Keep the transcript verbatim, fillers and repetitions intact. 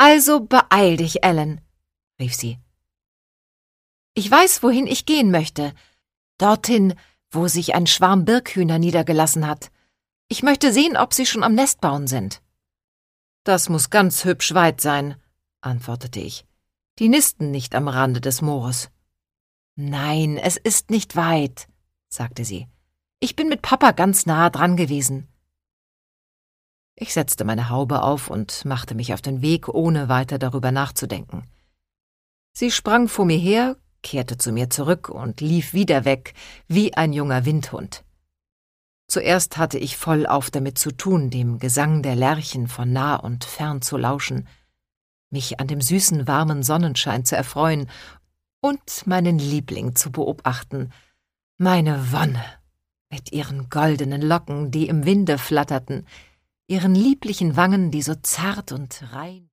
»Also beeil dich, Ellen«, rief sie. »Ich weiß, wohin ich gehen möchte. Dorthin, wo sich ein Schwarm Birkhühner niedergelassen hat. Ich möchte sehen, ob sie schon am Nest bauen sind.« »Das muß ganz hübsch weit sein«, antwortete ich. »Die nisten nicht am Rande des Moores.« »Nein, es ist nicht weit«, sagte sie. »Ich bin mit Papa ganz nahe dran gewesen.« Ich setzte meine Haube auf und machte mich auf den Weg, ohne weiter darüber nachzudenken. Sie sprang vor mir her, kehrte zu mir zurück und lief wieder weg, wie ein junger Windhund. Zuerst hatte ich vollauf damit zu tun, dem Gesang der Lerchen von nah und fern zu lauschen, mich an dem süßen, warmen Sonnenschein zu erfreuen und meinen Liebling zu beobachten, meine Wonne, mit ihren goldenen Locken, die im Winde flatterten, ihren lieblichen Wangen, die so zart und rein